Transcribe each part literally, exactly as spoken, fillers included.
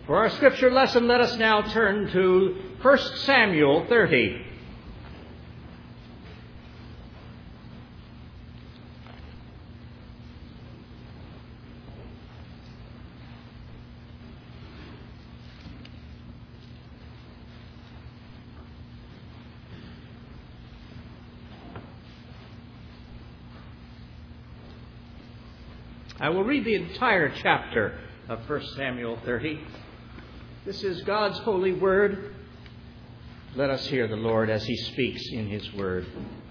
For our scripture lesson, let us now turn to First Samuel thirty. I will read the entire chapter of First Samuel thirty. This is God's holy word. Let us hear the Lord as he speaks in his word.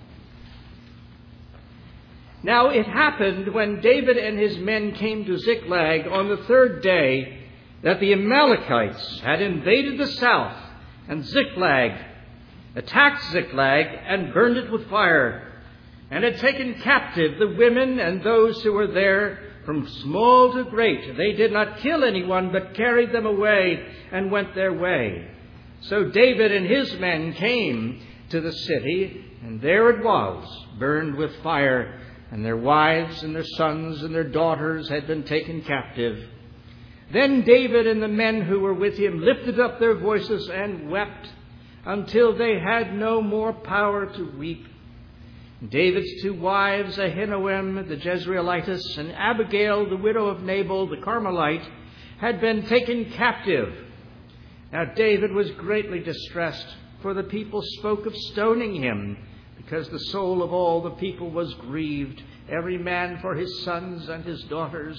Now it happened when David and his men came to Ziklag on the third day that the Amalekites had invaded the south, and Ziklag attacked Ziklag and burned it with fire, and had taken captive the women and those who were there, from small to great. They did not kill anyone, but carried them away and went their way. So David and his men came to the city, and there it was, burned with fire, and their wives and their sons and their daughters had been taken captive. Then David and the men who were with him lifted up their voices and wept until they had no more power to weep. David's two wives, Ahinoam the Jezreelitess and Abigail, the widow of Nabal the Carmelite, had been taken captive. Now David was greatly distressed, for the people spoke of stoning him, because the soul of all the people was grieved, every man for his sons and his daughters.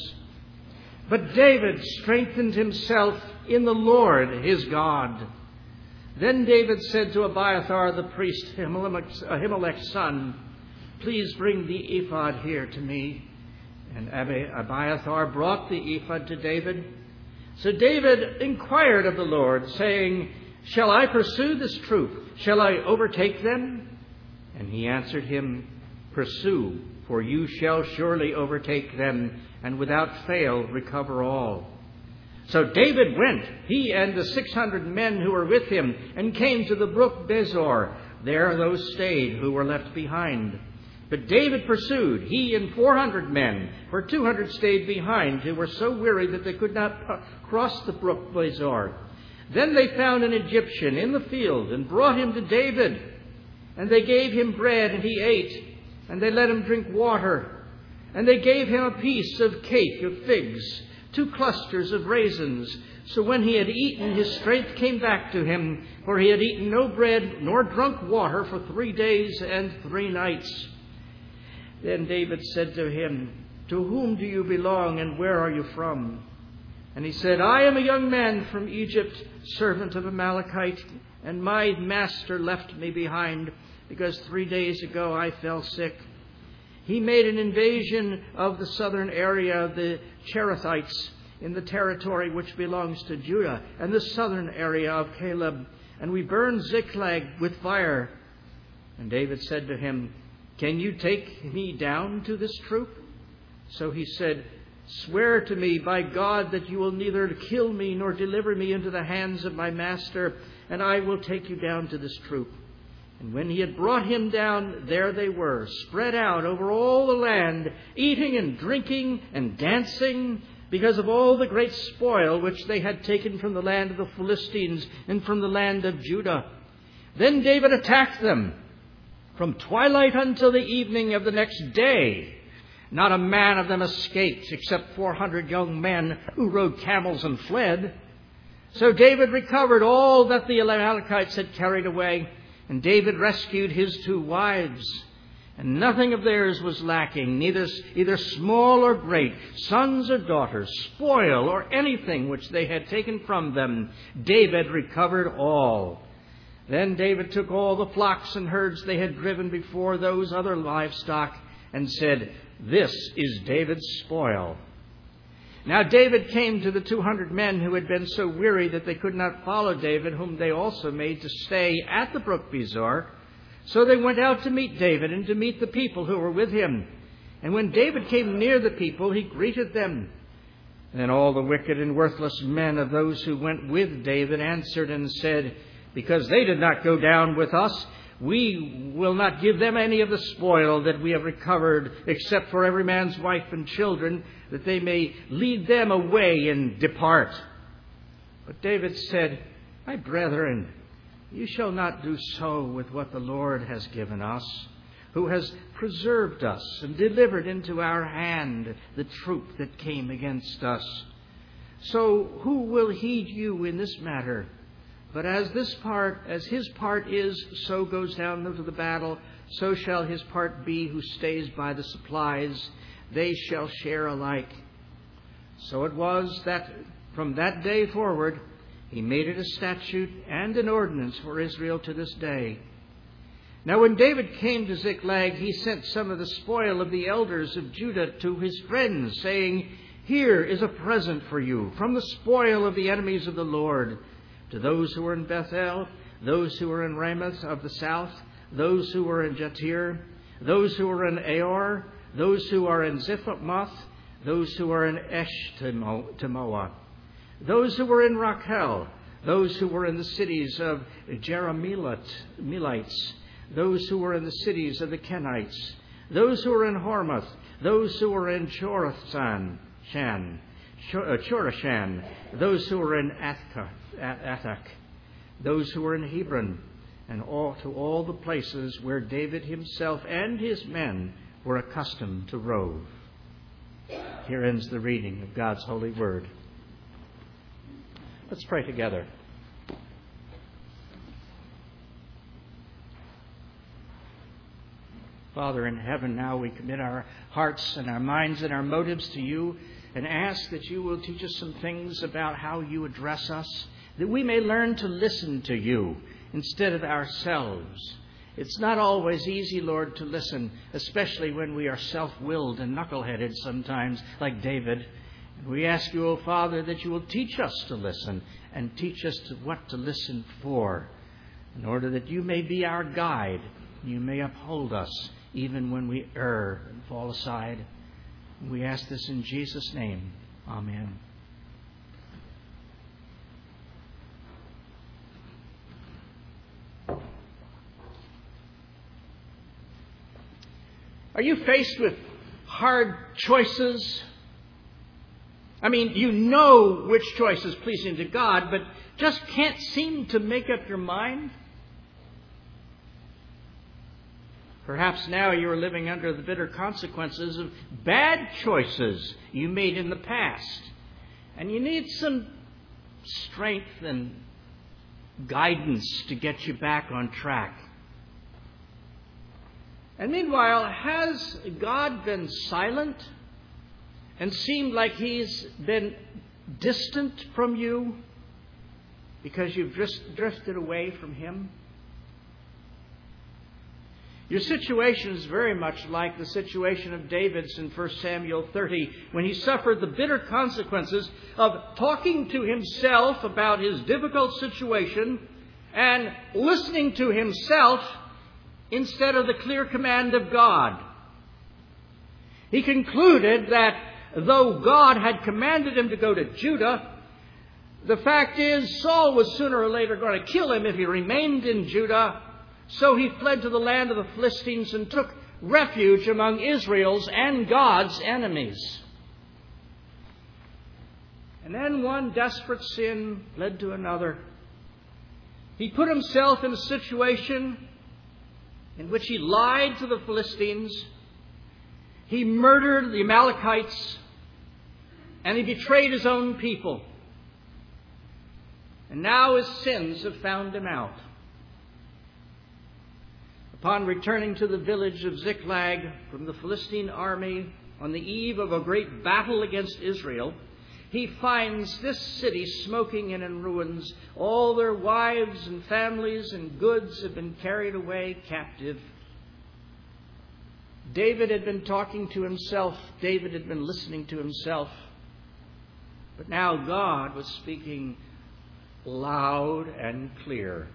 But David strengthened himself in the Lord his God. Then David said to Abiathar the priest, Ahimelech's son, "Please bring the ephod here to me." And Abiathar brought the ephod to David. So David inquired of the Lord, saying, "Shall I pursue this troop? Shall I overtake them?" And he answered him, "Pursue, for you shall surely overtake them, and without fail recover all." So David went, he and the six hundred men who were with him, and came to the brook Besor. There those stayed who were left behind. But David pursued, he and four hundred men, for two hundred stayed behind, who were so weary that they could not cross the brook Besor. Then they found an Egyptian in the field and brought him to David. And they gave him bread, and he ate, and they let him drink water. And they gave him a piece of cake of figs, two clusters of raisins. So when he had eaten, his strength came back to him, for he had eaten no bread nor drunk water for three days and three nights. Then David said to him, "To whom do you belong, and where are you from?" And he said, "I am a young man from Egypt, servant of Amalekite, and my master left me behind, because three days ago I fell sick. He made an invasion of the southern area of the Cherethites in the territory which belongs to Judah, and the southern area of Caleb, and we burned Ziklag with fire." And David said to him, "Can you take me down to this troop?" So he said, "Swear to me by God that you will neither kill me nor deliver me into the hands of my master, and I will take you down to this troop." And when he had brought him down, there they were, spread out over all the land, eating and drinking and dancing, because of all the great spoil which they had taken from the land of the Philistines and from the land of Judah. Then David attacked them from twilight until the evening of the next day. Not a man of them escaped, except four hundred young men who rode camels and fled. So David recovered all that the Amalekites had carried away, and David rescued his two wives. And nothing of theirs was lacking, neither either small or great, sons or daughters, spoil or anything which they had taken from them. David recovered all. Then David took all the flocks and herds they had driven before those other livestock and said, "This is David's spoil." Now David came to the two hundred men who had been so weary that they could not follow David, whom they also made to stay at the brook Besor. So they went out to meet David and to meet the people who were with him. And when David came near the people, he greeted them. Then all the wicked and worthless men of those who went with David answered and said, "Because they did not go down with us, we will not give them any of the spoil that we have recovered, except for every man's wife and children, that they may lead them away and depart." But David said, "My brethren, you shall not do so with what the Lord has given us, who has preserved us and delivered into our hand the troop that came against us. So who will heed you in this matter? But as this part, as his part is, so goes down into the battle, so shall his part be who stays by the supplies. They shall share alike." So it was that from that day forward, he made it a statute and an ordinance for Israel to this day. Now when David came to Ziklag, he sent some of the spoil of the elders of Judah to his friends, saying, "Here is a present for you from the spoil of the enemies of the Lord. To those who were in Bethel, those who were in Ramoth of the south, those who were in Jatir, those who were in Aor, those who are in Ziphamoth, those who are in Eshtemoa, those who were in Rachel, those who were in the cities of Jerahmeelites, those who were in the cities of the Kenites, those who were in Hormah, those who were in Chorashan, Shan, Chorashan, those who were in Athak, those who were in Hebron, and all to all the places where David himself and his men were accustomed to rove." Here ends the reading of God's holy word. Let's pray together. Father in heaven, now we commit our hearts and our minds and our motives to you and ask that you will teach us some things about how you address us, that we may learn to listen to you instead of ourselves. It's not always easy, Lord, to listen, especially when we are self-willed and knuckleheaded sometimes, like David. And we ask you, O Father, that you will teach us to listen and teach us to what to listen for, in order that you may be our guide. You may uphold us even when we err and fall aside. And we ask this in Jesus' name. Amen. Are you faced with hard choices? I mean, you know which choice is pleasing to God, but just can't seem to make up your mind? Perhaps now you are living under the bitter consequences of bad choices you made in the past, and you need some strength and guidance to get you back on track. And meanwhile, has God been silent and seemed like He's been distant from you because you've just drifted away from Him? Your situation is very much like the situation of David's in First Samuel thirty, when he suffered the bitter consequences of talking to himself about his difficult situation and listening to himself instead of the clear command of God. He concluded that though God had commanded him to go to Judah, the fact is Saul was sooner or later going to kill him if he remained in Judah. So he fled to the land of the Philistines and took refuge among Israel's and God's enemies. And then one desperate sin led to another. He put himself in a situation in which he lied to the Philistines, he murdered the Amalekites, and he betrayed his own people. And now his sins have found him out. Upon returning to the village of Ziklag from the Philistine army on the eve of a great battle against Israel, he finds this city smoking and in ruins. All their wives and families and goods have been carried away captive. David had been talking to himself. David had been listening to himself. But now God was speaking loud and clear.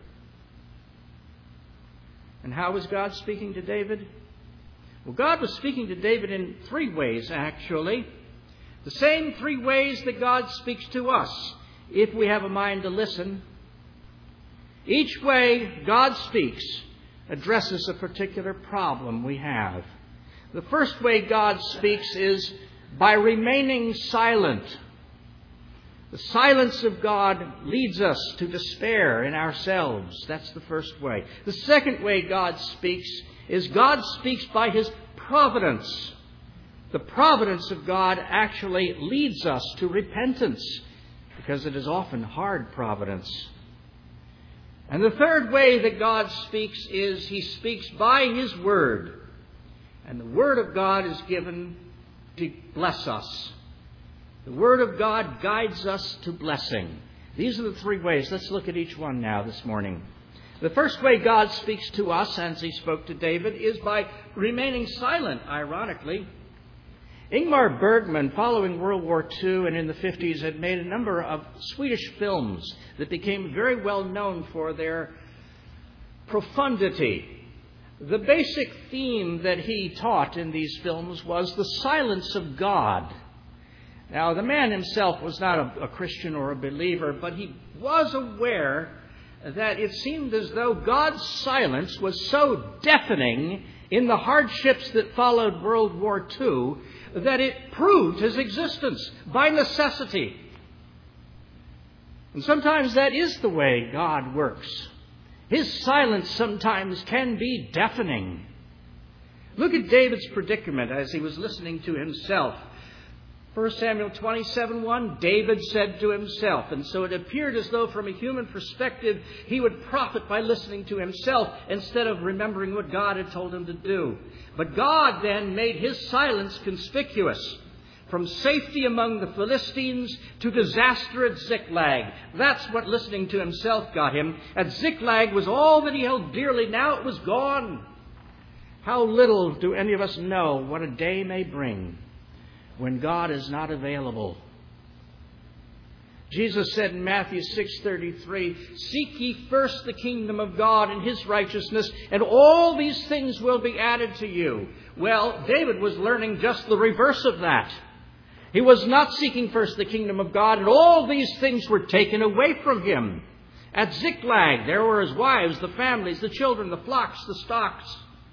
And how was God speaking to David? Well, God was speaking to David in three ways, actually. The same three ways that God speaks to us, if we have a mind to listen. Each way God speaks addresses a particular problem we have. The first way God speaks is by remaining silent. The silence of God leads us to despair in ourselves. That's the first way. The second way God speaks is God speaks by His providence. The providence of God actually leads us to repentance, because it is often hard providence. And the third way that God speaks is He speaks by His Word. And the Word of God is given to bless us. The Word of God guides us to blessing. These are the three ways. Let's look at each one now this morning. The first way God speaks to us, as He spoke to David, is by remaining silent, ironically. Ingmar Bergman, following World War Two and in the fifties, had made a number of Swedish films that became very well known for their profundity. The basic theme that he taught in these films was the silence of God. Now, the man himself was not a, a Christian or a believer, but he was aware that it seemed as though God's silence was so deafening in the hardships that followed World War Two that it proved His existence by necessity. And sometimes that is the way God works. His silence sometimes can be deafening. Look at David's predicament as he was listening to himself. First Samuel twenty-seven one, David said to himself, and so it appeared as though from a human perspective he would profit by listening to himself instead of remembering what God had told him to do. But God then made His silence conspicuous. From safety among the Philistines to disaster at Ziklag. That's what listening to himself got him. At Ziklag was all that he held dearly. Now it was gone. How little do any of us know what a day may bring when God is not available. Jesus said in Matthew six thirty-three, "Seek ye first the kingdom of God and His righteousness, and all these things will be added to you." Well, David was learning just the reverse of that. He was not seeking first the kingdom of God, and all these things were taken away from him. At Ziklag, there were his wives, the families, the children, the flocks, the stocks.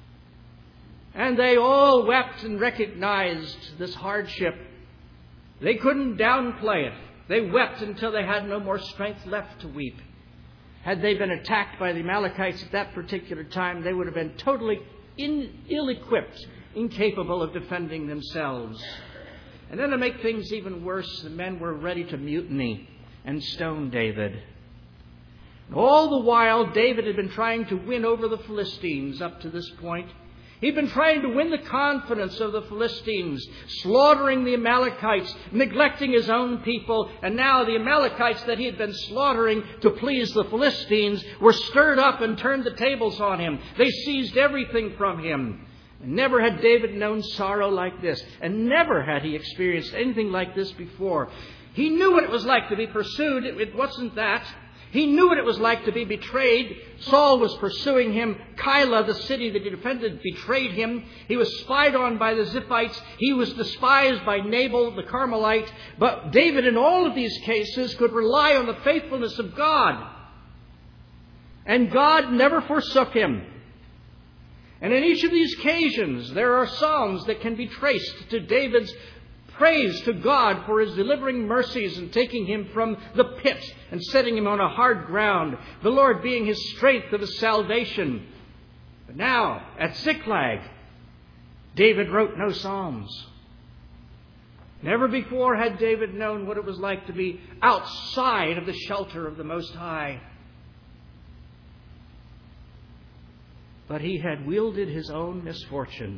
And they all wept and recognized this hardship. They couldn't downplay it. They wept until they had no more strength left to weep. Had they been attacked by the Amalekites at that particular time, they would have been totally in, ill-equipped, incapable of defending themselves. And then to make things even worse, the men were ready to mutiny and stone David. All the while, David had been trying to win over the Philistines up to this point. He'd been trying to win the confidence of the Philistines, slaughtering the Amalekites, neglecting his own people. And now the Amalekites that he had been slaughtering to please the Philistines were stirred up and turned the tables on him. They seized everything from him. And never had David known sorrow like this. And never had he experienced anything like this before. He knew what it was like to be pursued. It, it wasn't that. He knew what it was like to be betrayed. Saul was pursuing him. Keilah, the city that he defended, betrayed him. He was spied on by the Ziphites. He was despised by Nabal, the Carmelite. But David, in all of these cases, could rely on the faithfulness of God. And God never forsook him. And in each of these occasions, there are psalms that can be traced to David's praise to God for His delivering mercies and taking him from the pit and setting him on a hard ground, the Lord being his strength of his salvation. But now, at Ziklag, David wrote no psalms. Never before had David known what it was like to be outside of the shelter of the Most High. But he had wielded his own misfortune.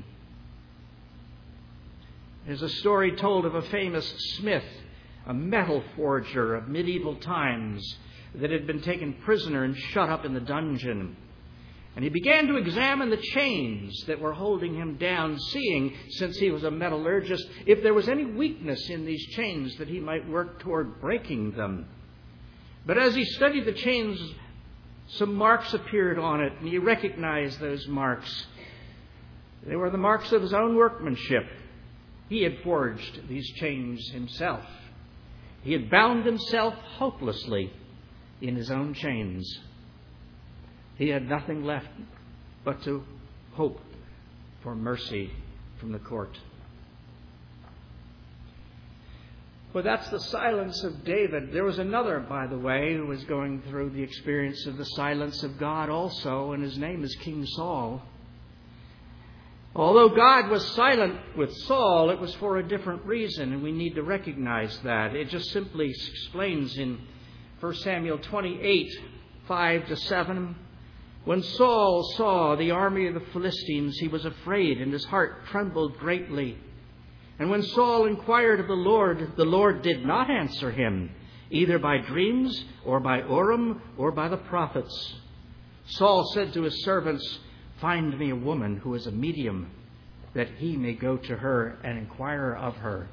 There's a story told of a famous smith, a metal forger of medieval times, that had been taken prisoner and shut up in the dungeon. And he began to examine the chains that were holding him down, seeing, since he was a metallurgist, if there was any weakness in these chains that he might work toward breaking them. But as he studied the chains, some marks appeared on it, and he recognized those marks. They were the marks of his own workmanship. He had forged these chains himself. He had bound himself hopelessly in his own chains. He had nothing left but to hope for mercy from the court. Well, that's the silence of David. There was another, by the way, who was going through the experience of the silence of God also, and his name is King Saul. Although God was silent with Saul, it was for a different reason, and we need to recognize that. It just simply explains in First Samuel twenty-eight, five to seven, when Saul saw the army of the Philistines, he was afraid, and his heart trembled greatly. And when Saul inquired of the Lord, the Lord did not answer him, either by dreams, or by Urim, or by the prophets. Saul said to his servants, "Find me a woman who is a medium, that he may go to her and inquire of her."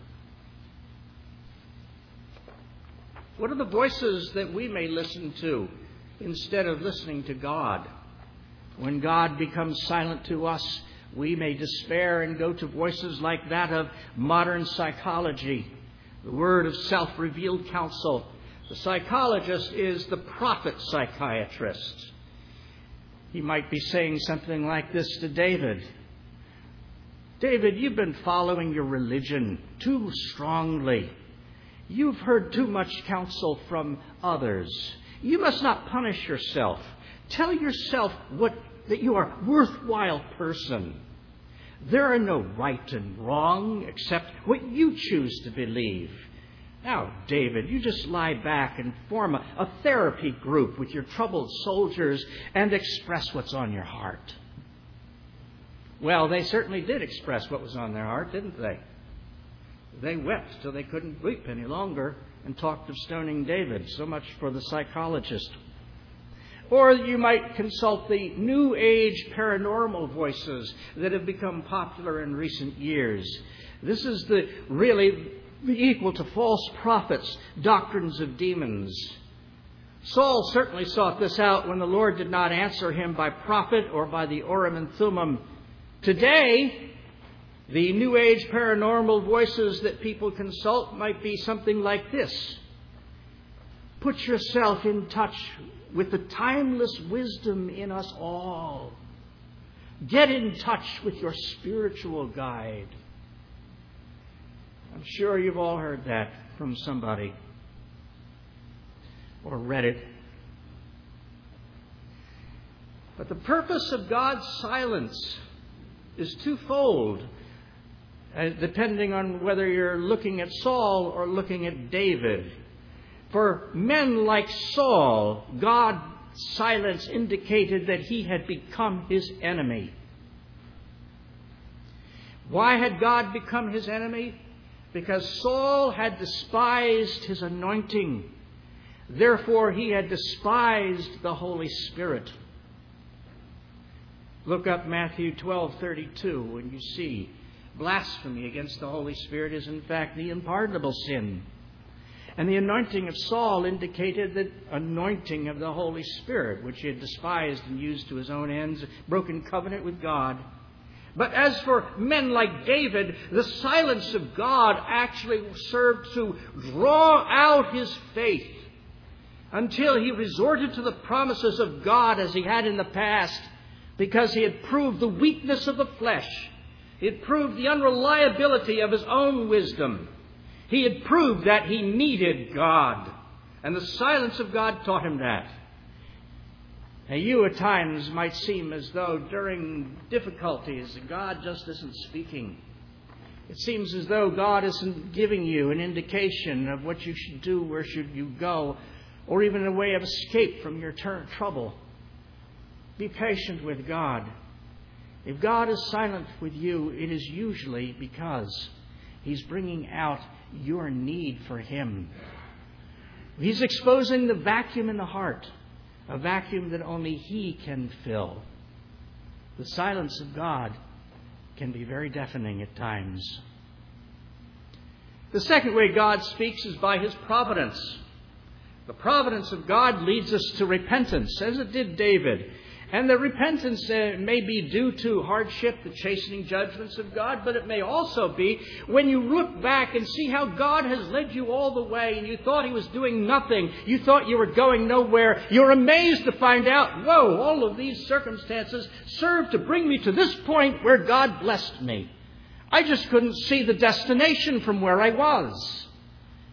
What are the voices that we may listen to instead of listening to God? When God becomes silent to us, we may despair and go to voices like that of modern psychology, the word of self-revealed counsel. The psychologist is the prophet psychiatrist. He might be saying something like this to David. David, you've been following your religion too strongly. You've heard too much counsel from others. You must not punish yourself. Tell yourself what, that you are a worthwhile person. There are no right and wrong except what you choose to believe. Now, David, you just lie back and form a, a therapy group with your troubled soldiers and express what's on your heart. Well, they certainly did express what was on their heart, didn't they? They wept till they couldn't weep any longer and talked of stoning David. So much for the psychologist. Or you might consult the New Age paranormal voices that have become popular in recent years. This is the really equal to false prophets, doctrines of demons. Saul certainly sought this out when the Lord did not answer him by prophet or by the Urim and Thummim. Today, the New Age paranormal voices that people consult might be something like this. Put yourself in touch with the timeless wisdom in us all. Get in touch with your spiritual guide. I'm sure you've all heard that from somebody or read it. But the purpose of God's silence is twofold, uh, depending on whether you're looking at Saul or looking at David. For men like Saul, God's silence indicated that he had become his enemy. Why had God become his enemy? Because Saul had despised his anointing. Therefore, he had despised the Holy Spirit. Look up Matthew twelve thirty-two and you see blasphemy against the Holy Spirit is in fact the unpardonable sin. And the anointing of Saul indicated the anointing of the Holy Spirit, which he had despised and used to his own ends, broken covenant with God. But as for men like David, the silence of God actually served to draw out his faith until he resorted to the promises of God as he had in the past, because he had proved the weakness of the flesh. He had proved the unreliability of his own wisdom. He had proved that he needed God. And the silence of God taught him that. Now, you at times might seem as though during difficulties, God just isn't speaking. It seems as though God isn't giving you an indication of what you should do, where should you go, or even a way of escape from your ter- trouble. Be patient with God. If God is silent with you, it is usually because He's bringing out your need for Him. He's exposing the vacuum in the heart, a vacuum that only He can fill. The silence of God can be very deafening at times. The second way God speaks is by His providence. The providence of God leads us to repentance, as it did David. And the repentance uh, may be due to hardship, the chastening judgments of God, but it may also be when you look back and see how God has led you all the way and you thought He was doing nothing, you thought you were going nowhere, you're amazed to find out, whoa, all of these circumstances served to bring me to this point where God blessed me. I just couldn't see the destination from where I was.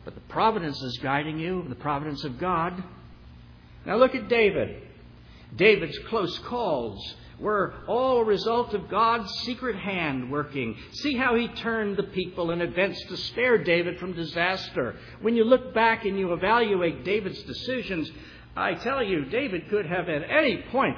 But the providence is guiding you, the providence of God. Now look at David. David's close calls were all a result of God's secret hand working. See how he turned the people and events to spare David from disaster. When you look back and you evaluate David's decisions, I tell you, David could have at any point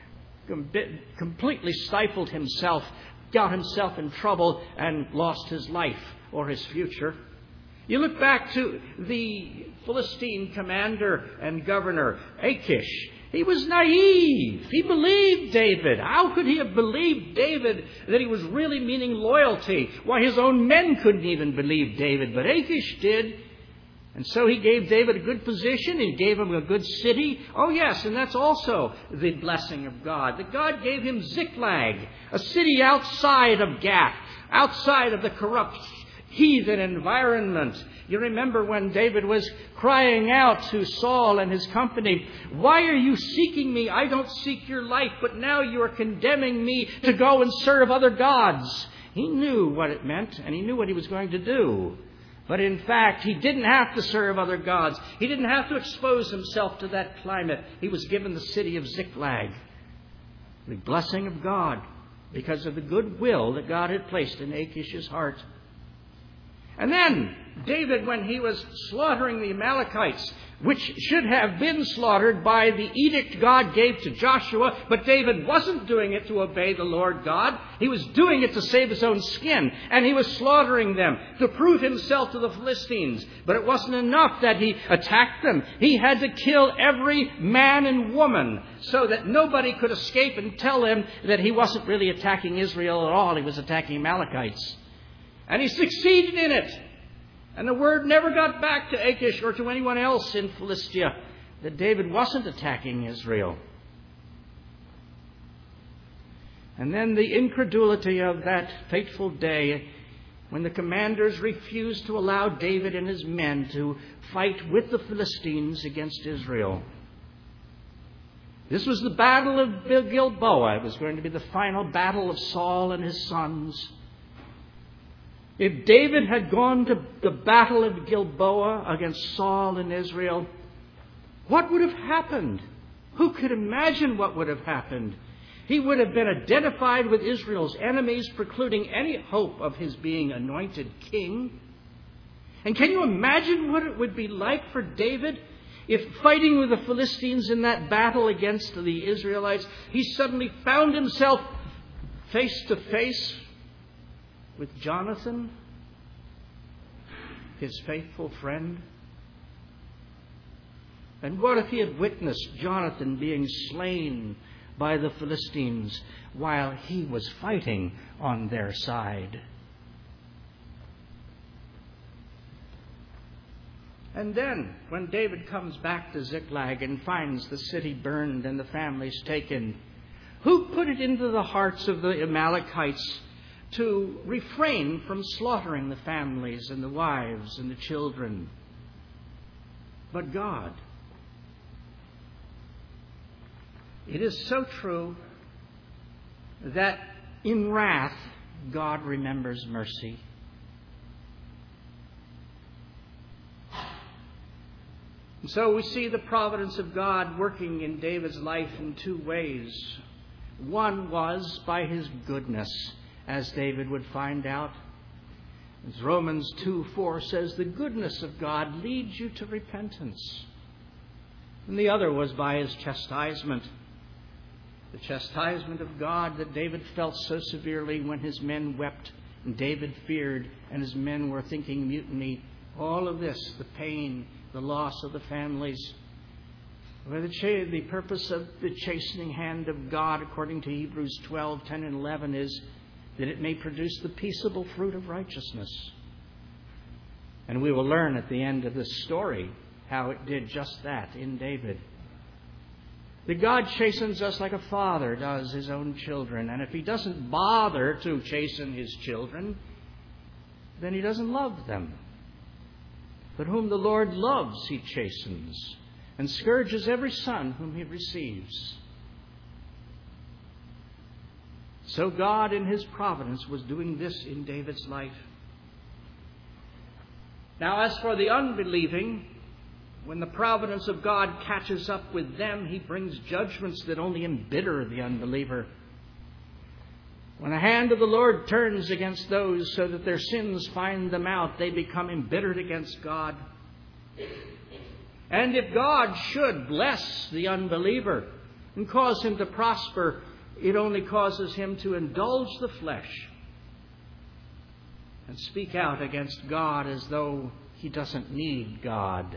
completely stifled himself, got himself in trouble, and lost his life or his future. You look back to the Philistine commander and governor, Achish. He was naive. He believed David. How could he have believed David that he was really meaning loyalty? Why, his own men couldn't even believe David, but Achish did. And so he gave David a good position. He gave him a good city. Oh, yes, and that's also the blessing of God. That God gave him Ziklag, a city outside of Gath, outside of the corrupt heathen environment. You remember when David was crying out to Saul and his company, "Why are you seeking me? I don't seek your life, but now you are condemning me to go and serve other gods." He knew what it meant, and he knew what he was going to do. But in fact, he didn't have to serve other gods. He didn't have to expose himself to that climate. He was given the city of Ziklag. The blessing of God, because of the good will that God had placed in Achish's heart. And then David, when he was slaughtering the Amalekites, which should have been slaughtered by the edict God gave to Joshua, but David wasn't doing it to obey the Lord God. He was doing it to save his own skin, and he was slaughtering them to prove himself to the Philistines. But it wasn't enough that he attacked them. He had to kill every man and woman so that nobody could escape and tell him that he wasn't really attacking Israel at all. He was attacking Amalekites. And he succeeded in it. And the word never got back to Achish or to anyone else in Philistia that David wasn't attacking Israel. And then the incredulity of that fateful day when the commanders refused to allow David and his men to fight with the Philistines against Israel. This was the battle of Gilboa. It was going to be the final battle of Saul and his sons. If David had gone to the battle of Gilboa against Saul and Israel, what would have happened? Who could imagine what would have happened? He would have been identified with Israel's enemies, precluding any hope of his being anointed king. And can you imagine what it would be like for David if, fighting with the Philistines in that battle against the Israelites, he suddenly found himself face to face with Jonathan, his faithful friend? And what if he had witnessed Jonathan being slain by the Philistines while he was fighting on their side? And then, when David comes back to Ziklag and finds the city burned and the families taken, who put it into the hearts of the Amalekites to refrain from slaughtering the families and the wives and the children? But God. It is so true that in wrath, God remembers mercy. And so we see the providence of God working in David's life in two ways. One was by his goodness, as David would find out. As Romans two four says, the goodness of God leads you to repentance. And the other was by his chastisement. The chastisement of God that David felt so severely when his men wept and David feared and his men were thinking mutiny. All of this, the pain, the loss of the families. Where the, cha- the purpose of the chastening hand of God, according to Hebrews twelve ten and eleven, is that it may produce the peaceable fruit of righteousness. And we will learn at the end of this story how it did just that in David. That God chastens us like a father does his own children. And if he doesn't bother to chasten his children, then he doesn't love them. But whom the Lord loves, he chastens, and scourges every son whom he receives. So God, in his providence, was doing this in David's life. Now, as for the unbelieving, when the providence of God catches up with them, He brings judgments that only embitter the unbeliever. When the hand of the Lord turns against those so that their sins find them out, they become embittered against God. And if God should bless the unbeliever and cause him to prosper, it only causes him to indulge the flesh and speak out against God as though he doesn't need God.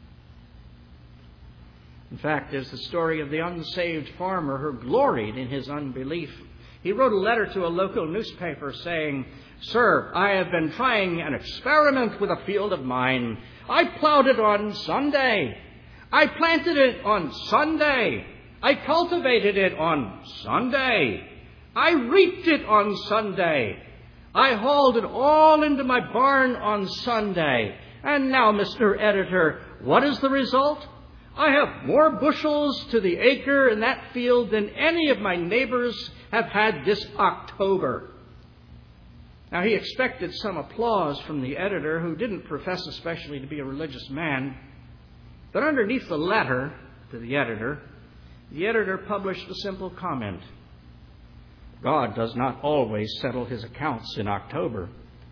In fact, there's the story of the unsaved farmer who gloried in his unbelief. He wrote a letter to a local newspaper saying, "Sir, I have been trying an experiment with a field of mine. I plowed it on Sunday. I planted it on Sunday. I cultivated it on Sunday. I reaped it on Sunday. I hauled it all into my barn on Sunday. And now, Mister Editor, what is the result? I have more bushels to the acre in that field than any of my neighbors have had this October." Now, he expected some applause from the editor, who didn't profess especially to be a religious man. But underneath the letter to the editor, the editor published a simple comment: "God does not always settle his accounts in October."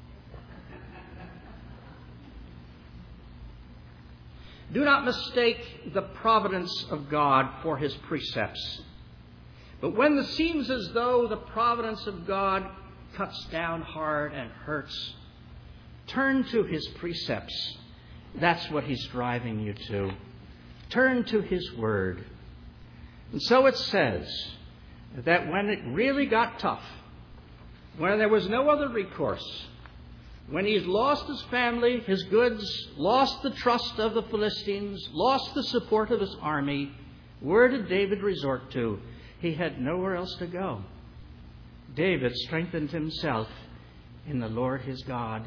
Do not mistake the providence of God for His precepts. But when it seems as though the providence of God cuts down hard and hurts, turn to His precepts. That's what He's driving you to. Turn to His Word. And so it says that when it really got tough, when there was no other recourse, when he's lost his family, his goods, lost the trust of the Philistines, lost the support of his army, where did David resort to? He had nowhere else to go. David strengthened himself in the Lord his God.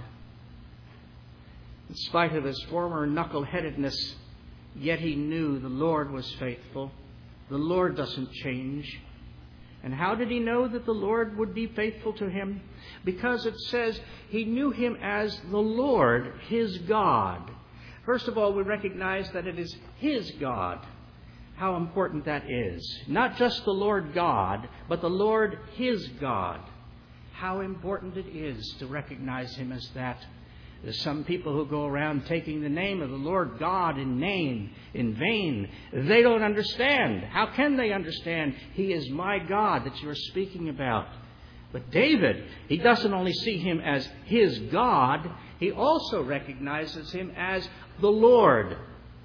In spite of his former knuckleheadedness, yet he knew the Lord was faithful. The Lord doesn't change. And how did he know that the Lord would be faithful to him? Because it says he knew Him as the Lord, his God. First of all, we recognize that it is his God. How important that is. Not just the Lord God, but the Lord his God. How important it is to recognize Him as that. There's some people who go around taking the name of the Lord God in name, in vain. They don't understand. How can they understand? He is my God that you're speaking about. But David, he doesn't only see Him as his God, he also recognizes Him as the Lord.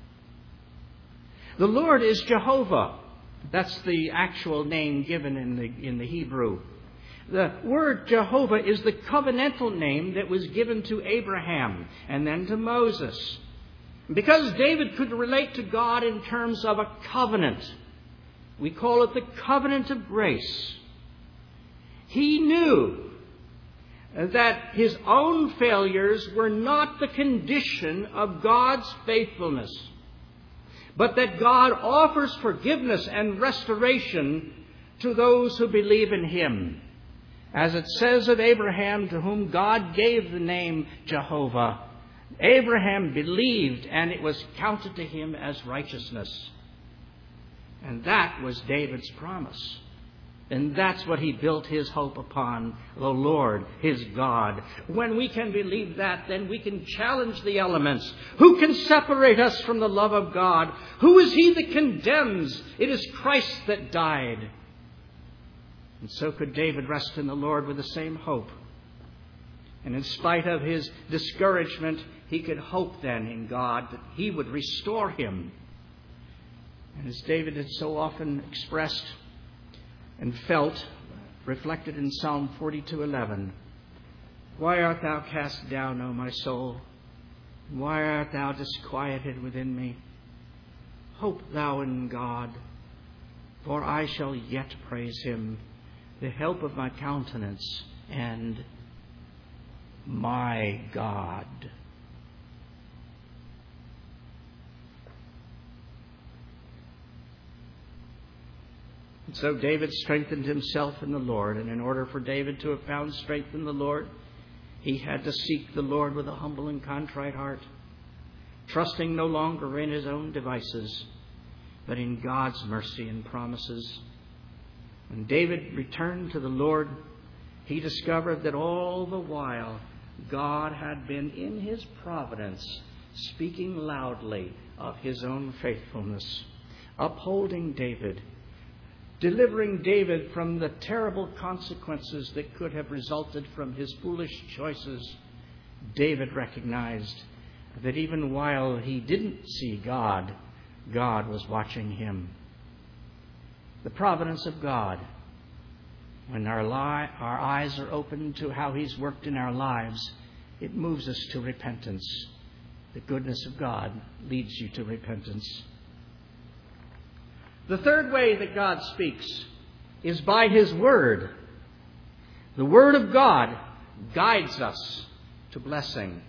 The Lord is Jehovah. That's the actual name given in the, in the Hebrew. The word Jehovah is the covenantal name that was given to Abraham and then to Moses. Because David could relate to God in terms of a covenant, we call it the covenant of grace. He knew that his own failures were not the condition of God's faithfulness, but that God offers forgiveness and restoration to those who believe in Him. As it says of Abraham, to whom God gave the name Jehovah, Abraham believed and it was counted to him as righteousness. And that was David's promise. And that's what he built his hope upon, the Lord, his God. When we can believe that, then we can challenge the elements. Who can separate us from the love of God? Who is he that condemns? It is Christ that died. And so could David rest in the Lord with the same hope. And in spite of his discouragement, he could hope then in God that He would restore him. And as David had so often expressed and felt, reflected in Psalm forty-two eleven, "Why art thou cast down, O my soul? Why art thou disquieted within me? Hope thou in God, for I shall yet praise Him, the help of my countenance and my God." And so David strengthened himself in the Lord. And in order for David to have found strength in the Lord, he had to seek the Lord with a humble and contrite heart, trusting no longer in his own devices, but in God's mercy and promises. When David returned to the Lord, he discovered that all the while God had been in his providence speaking loudly of his own faithfulness, upholding David, delivering David from the terrible consequences that could have resulted from his foolish choices. David recognized that even while he didn't see God, God was watching him. The providence of God, when our, li- our eyes are open to how he's worked in our lives, it moves us to repentance. The goodness of God leads you to repentance. The third way that God speaks is by his word. The word of God guides us to blessing.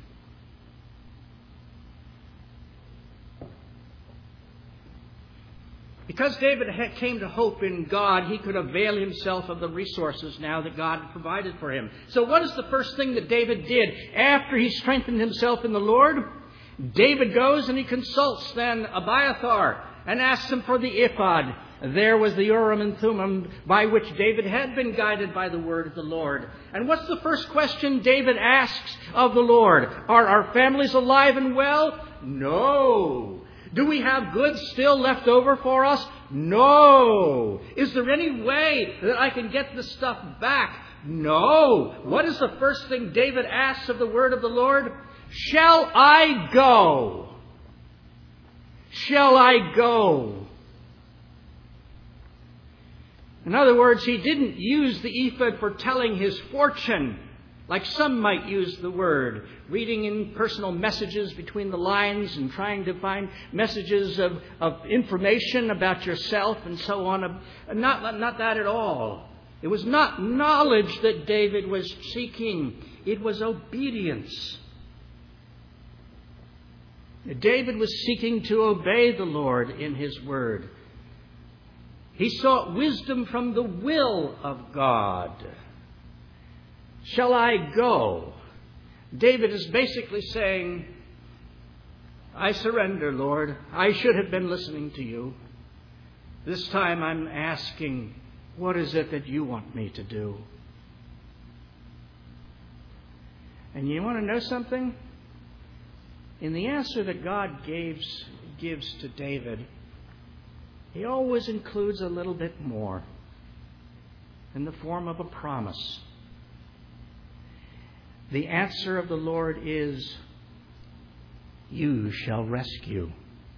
Because David came to hope in God, he could avail himself of the resources now that God had provided for him. So what is the first thing that David did after he strengthened himself in the Lord? David goes and he consults then Abiathar and asks him for the ephod. There was the Urim and Thummim by which David had been guided by the word of the Lord. And what's the first question David asks of the Lord? Are our families alive and well? No. Do we have goods still left over for us? No. Is there any way that I can get this stuff back? No. What is the first thing David asks of the word of the Lord? Shall I go? Shall I go? In other words, he didn't use the ephod for telling his fortune, like some might use the word, reading in personal messages between the lines and trying to find messages of, of information about yourself and so on. Not, not that at all. It was not knowledge that David was seeking. It was obedience. David was seeking to obey the Lord in his word. He sought wisdom from the will of God. Shall I go? David is basically saying, I surrender, Lord. I should have been listening to you. This time I'm asking, what is it that you want me to do? And you want to know something? In the answer that God gives, gives to David, he always includes a little bit more in the form of a promise. The answer of the Lord is, you shall rescue.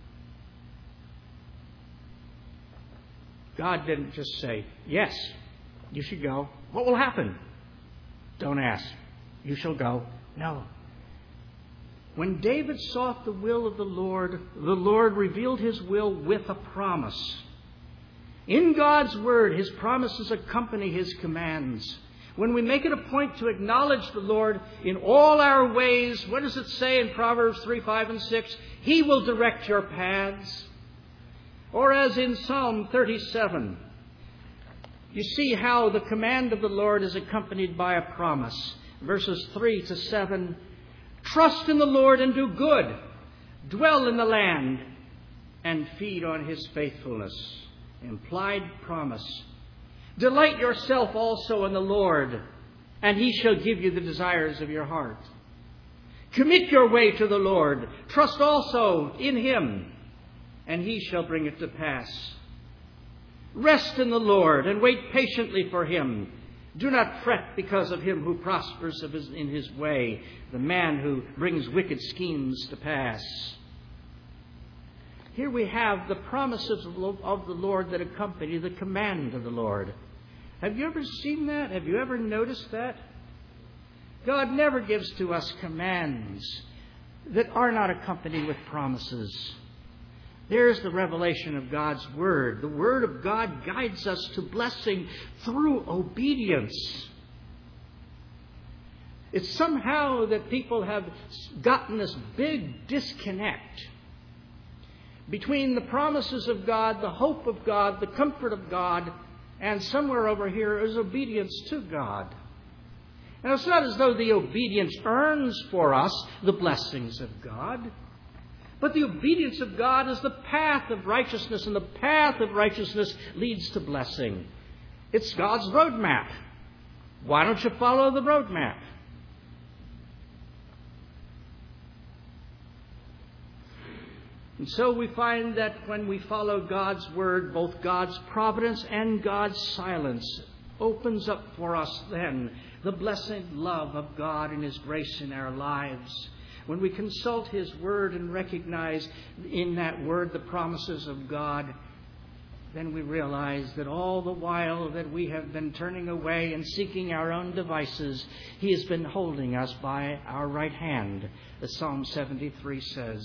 God didn't just say, yes, you should go. What will happen? Don't ask. You shall go. No. When David sought the will of the Lord, the Lord revealed his will with a promise. In God's word, his promises accompany his commands. When we make it a point to acknowledge the Lord in all our ways, what does it say in Proverbs three, five, and six? He will direct your paths. Or as in Psalm thirty-seven, you see how the command of the Lord is accompanied by a promise. Verses three to seven, trust in the Lord and do good. Dwell in the land and feed on his faithfulness. Implied promise. Delight yourself also in the Lord, and he shall give you the desires of your heart. Commit your way to the Lord. Trust also in him, and he shall bring it to pass. Rest in the Lord and wait patiently for him. Do not fret because of him who prospers of his, in his way, the man who brings wicked schemes to pass. Here we have the promises of the Lord that accompany the command of the Lord. Have you ever seen that? Have you ever noticed that? God never gives to us commands that are not accompanied with promises. There's the revelation of God's Word. The Word of God guides us to blessing through obedience. It's somehow that people have gotten this big disconnect between the promises of God, the hope of God, the comfort of God, and somewhere over here is obedience to God. Now, it's not as though the obedience earns for us the blessings of God. But the obedience of God is the path of righteousness, and the path of righteousness leads to blessing. It's God's roadmap. Why don't you follow the roadmap? And so we find that when we follow God's word, both God's providence and God's silence opens up for us then the blessed love of God and His grace in our lives. When we consult His word and recognize in that word the promises of God, then we realize that all the while that we have been turning away and seeking our own devices, He has been holding us by our right hand, as Psalm seventy-three says.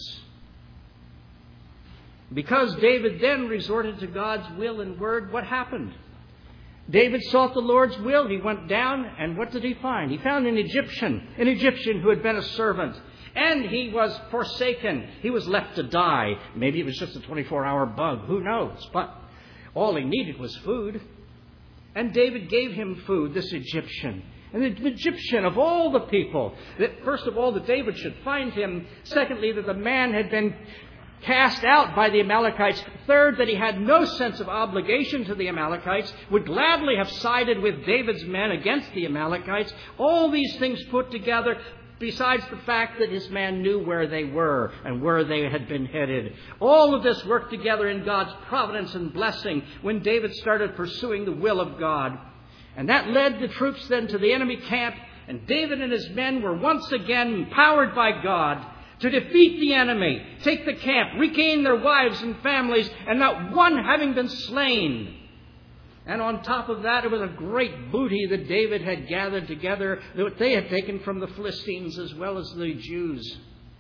Because David then resorted to God's will and word, what happened? David sought the Lord's will. He went down, and what did he find? He found an Egyptian, an Egyptian who had been a servant. And he was forsaken. He was left to die. Maybe it was just a twenty-four hour bug. Who knows? But all he needed was food. And David gave him food, this Egyptian. And the Egyptian, of all the people, that first of all, that David should find him. Secondly, that the man had been cast out by the Amalekites. Third, that he had no sense of obligation to the Amalekites, would gladly have sided with David's men against the Amalekites. All these things put together, besides the fact that his man knew where they were and where they had been headed. All of this worked together in God's providence and blessing when David started pursuing the will of God. And that led the troops then to the enemy camp, and David and his men were once again empowered by God to defeat the enemy, take the camp, regain their wives and families, and not one having been slain. And on top of that, it was a great booty that David had gathered together, that they had taken from the Philistines as well as the Jews.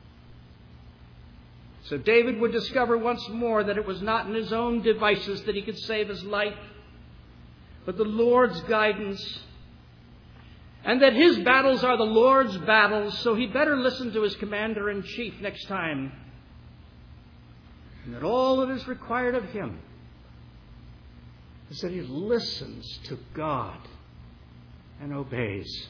So David would discover once more that it was not in his own devices that he could save his life, but the Lord's guidance, and that his battles are the Lord's battles, so he better listen to his commander-in-chief next time. And that all that is required of him is that he listens to God and obeys.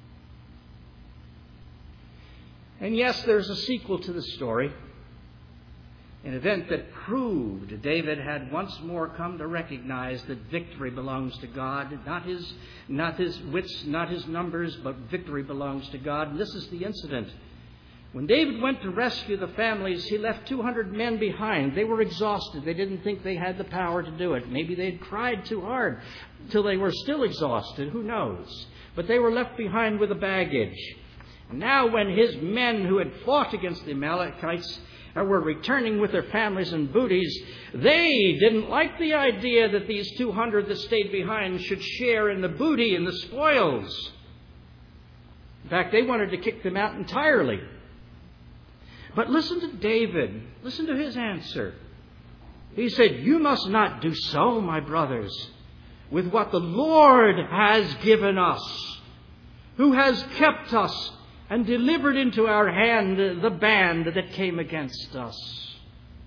And yes, there's a sequel to the story. An event that proved David had once more come to recognize that victory belongs to God. Not his, not his wits, not his numbers, but victory belongs to God. And this is the incident. When David went to rescue the families, he left two hundred men behind. They were exhausted. They didn't think they had the power to do it. Maybe they'd cried too hard till they were still exhausted. Who knows? But they were left behind with the baggage. And now when his men who had fought against the Amalekites were returning with their families and booties, they didn't like the idea that these two hundred that stayed behind should share in the booty and the spoils. In fact, they wanted to kick them out entirely. But listen to David. Listen to his answer. He said, "You must not do so, my brothers, with what the Lord has given us, who has kept us and delivered into our hand the band that came against us."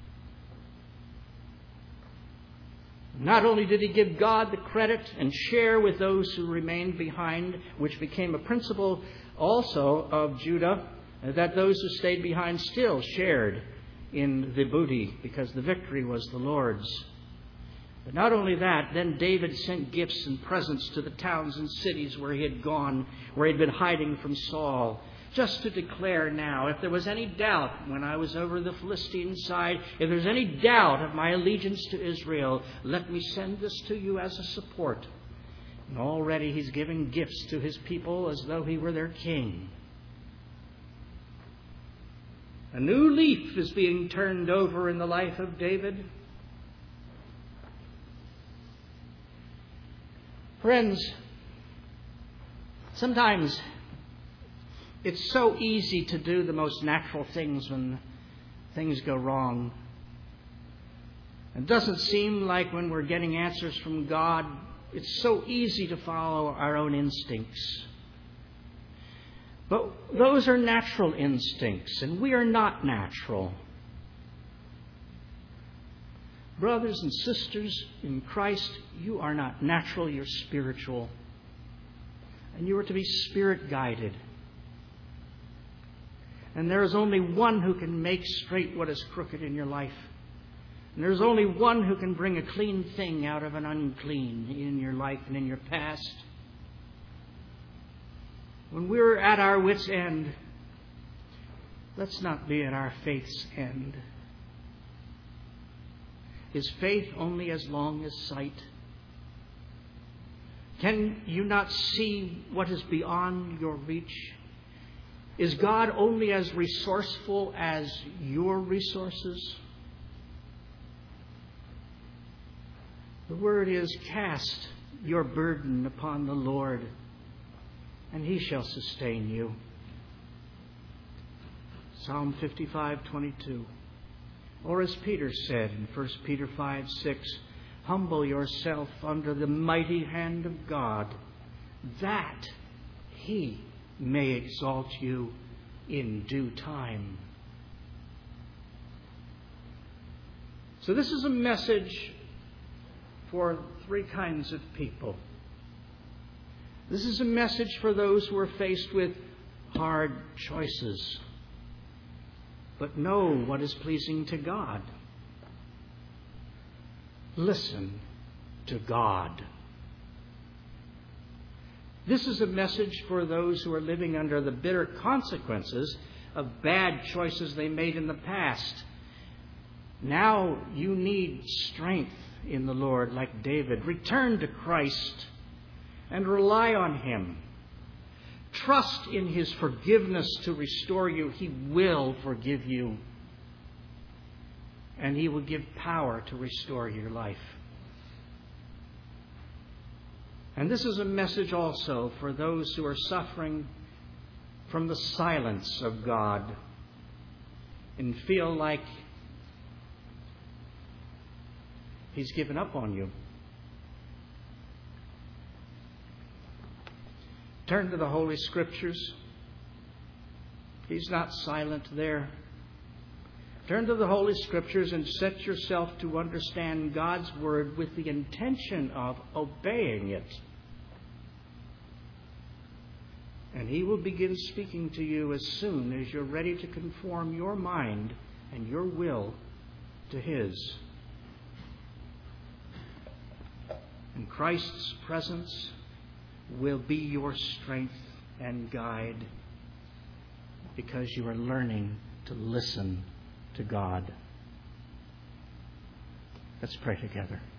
Not only did he give God the credit and share with those who remained behind, which became a principle also of Judah, that those who stayed behind still shared in the booty because the victory was the Lord's. But not only that, then David sent gifts and presents to the towns and cities where he had gone, where he had been hiding from Saul, just to declare now, if there was any doubt when I was over the Philistine side, if there's any doubt of my allegiance to Israel, let me send this to you as a support. And already he's giving gifts to his people as though he were their king. A new leaf is being turned over in the life of David. Friends, sometimes it's so easy to do the most natural things when things go wrong. It doesn't seem like when we're getting answers from God, it's so easy to follow our own instincts. But those are natural instincts, and we are not natural. Brothers and sisters in Christ, you are not natural, you're spiritual. And you are to be Spirit guided. And there is only one who can make straight what is crooked in your life. And there's only one who can bring a clean thing out of an unclean in your life and in your past. When we're at our wits' end, let's not be at our faith's end. Is faith only as long as sight? Can you not see what is beyond your reach? Is God only as resourceful as your resources? The word is, cast your burden upon the Lord, and He shall sustain you. Psalm fifty-five twenty-two. Or as Peter said in First Peter five six, humble yourself under the mighty hand of God, that He may exalt you in due time. So this is a message for three kinds of people. This is a message for those who are faced with hard choices, but know what is pleasing to God. Listen to God. This is a message for those who are living under the bitter consequences of bad choices they made in the past. Now you need strength in the Lord like David. Return to Christ and rely on Him. Trust in His forgiveness to restore you. He will forgive you. And He will give power to restore your life. And this is a message also for those who are suffering from the silence of God and feel like He's given up on you. Turn to the Holy Scriptures. He's not silent there. Turn to the Holy Scriptures and set yourself to understand God's Word with the intention of obeying it. And He will begin speaking to you as soon as you're ready to conform your mind and your will to His. And Christ's presence will be your strength and guide because you are learning to listen to God. Let's pray together.